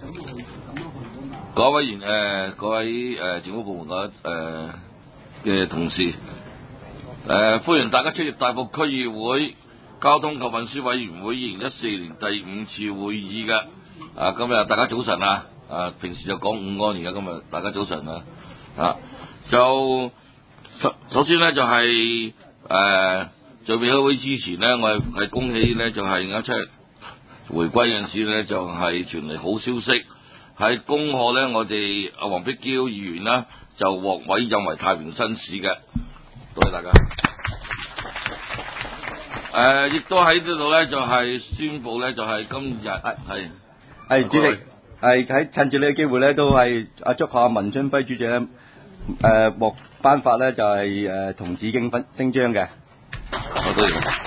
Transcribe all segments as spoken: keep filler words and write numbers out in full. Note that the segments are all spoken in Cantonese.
各位委員誒，各位誒、呃、政府部門嘅誒嘅同事，誒、呃、歡迎大家出席大埔區議會交通及運輸委員會二零一四年第五次會議嘅。啊，今日大家早晨啊！啊，平時就講午安，而家今日大家早晨啊！啊，就首首先咧就係、是、誒、呃、在未開會之前咧，我係係恭喜咧就係啱七日回歸嗰陣時咧就係、是、傳嚟好消息。喺恭賀咧，我哋阿黃碧嬌議員啦，就獲委任為太平紳士嘅，多謝大家。誒、呃，亦都喺呢度咧，就係、是、宣佈咧，就係、是、今日係係主席係喺趁住呢個機會咧，都係阿祝下文春輝主席咧誒獲頒發咧就係誒銅紫荊勳星章嘅。 多謝。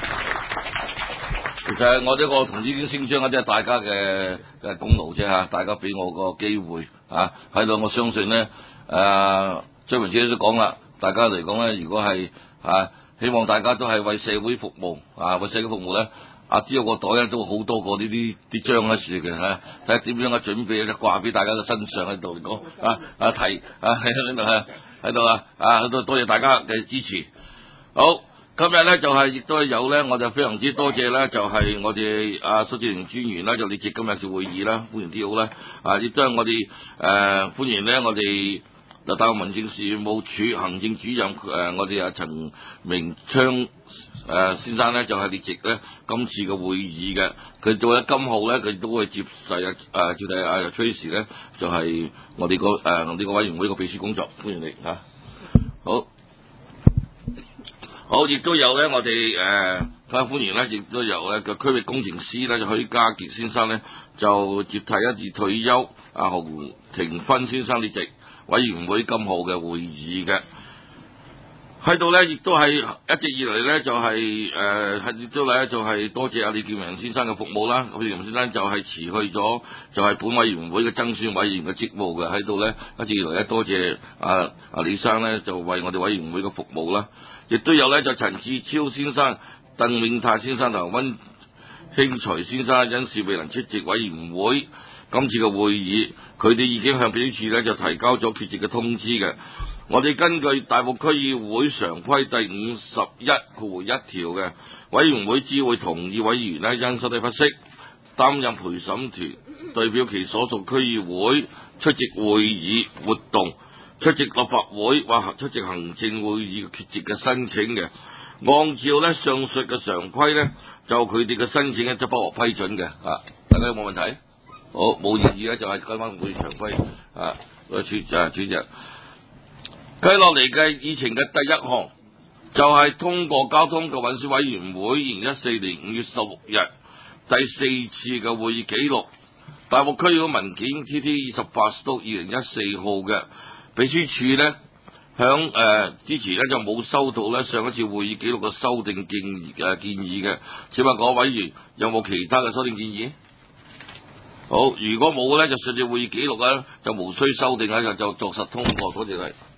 其實我呢個銅紫荊星章咧，即係大家嘅嘅功勞啫嚇，大家俾我個機會嚇喺度，我相信咧誒張文姐都講啦，大家嚟講咧，如果係啊希望大家都係為社會服務啊，為社會服務咧，啊知道個袋咧都好多個呢啲啲章喺樹嘅嚇，睇下點樣嘅準備咧掛俾大家嘅身上喺度嚟講啊啊提啊喺呢度啊喺度啊啊喺度多謝大家嘅支持，好。今日咧就係、是、亦都係有咧，我就非常之多謝咧，就係、是、我哋阿蘇志榮專員啦，就列席今日嘅會議啦，歡迎啲好啦，啊亦都係我哋誒、呃、歡迎咧，我哋大埔民政事務處行政主任誒、呃、我哋阿陳明昌誒、呃、先生咧，就係、是、列席咧今次嘅會議嘅，佢做咗今號咧，佢都會接受啊誒接替阿 Tracy 咧，就係、是、我哋個誒我哋個委員會個秘書工作，歡迎你嚇、啊，好。好，亦都有咧，我哋誒，大家歡迎咧，亦都有咧個區域工程師咧，就許家傑先生咧，就接替一次退休阿洪庭芬先生列席委員會今號嘅會議嘅。喺度咧，亦都係一直以嚟咧，就係誒係亦都咧，就係多謝阿李建明先生嘅服務啦。李建明先生就係辭去咗，就係本委員會嘅增選委員嘅職務嘅。喺度咧，一直以來咧，多謝阿阿李生咧，就為我哋委員會嘅服務啦。亦都有咧，就陳志超先生、鄧永泰先生同温興才先生因事未能出席委員會今次嘅會議，佢哋已經向秘書處咧就提交咗缺席嘅通知嘅。我哋根據大埔區議會常規第五十一條一條嘅，委員會只會同意委員咧因身體不適擔任陪審團，代表其所屬區議會出席會議活動。出席立法會或出席行政會議缺席嘅申請嘅，按照咧上述嘅常規咧，就佢哋嘅申請咧就不獲批准嘅。啊，大家有冇問題？好，冇異議咧，就係跟翻會常規啊，個主啊主席。繼落嚟嘅議程嘅第一項就係、是、通過交通及運輸委員會二零一四年五月十六日第四次嘅會議記錄，大埔區議會文件 T T 二十八 二零一四號嘅。秘書處咧響誒之前咧就冇收到咧上一次會議記錄嘅修訂建議誒、呃、建議嘅，請問各位委員有冇其他嘅修訂建議？好，如果冇咧就上次會議記錄咧就無需修訂啦，就就作實通過，多謝你。